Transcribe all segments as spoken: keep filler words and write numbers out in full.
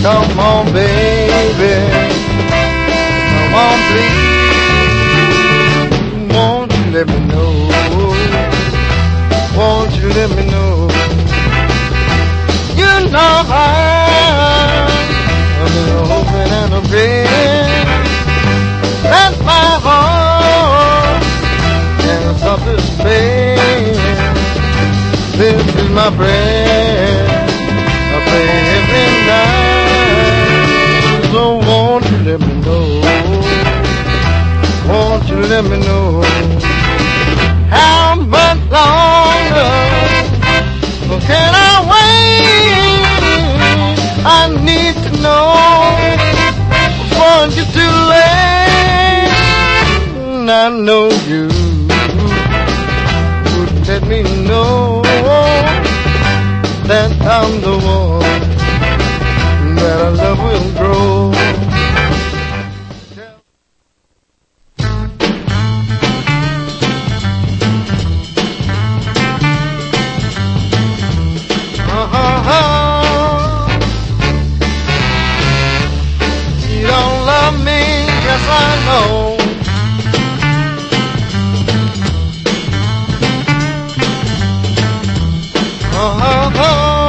Come on, baby. Come on, please. Won't you let me know? Won't you let me know? You know I've been hoping and a praying that my heart can stop this pain. This is my prayer. I pray every night. So won't you let me know? Won't you let me know? How much longer can I wait? I need to know before it gets too late. And I know you would let me know that I'm the one that our love will grow. Uh-huh. You don't love me, yes I know. Uh-huh.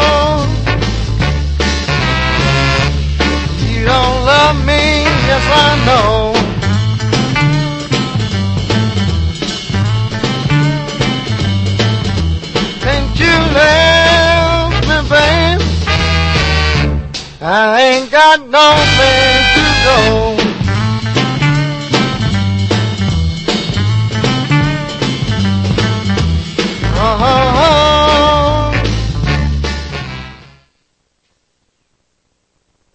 You don't love me, yes I know. Can't you let me, babe? I ain't got no place to go.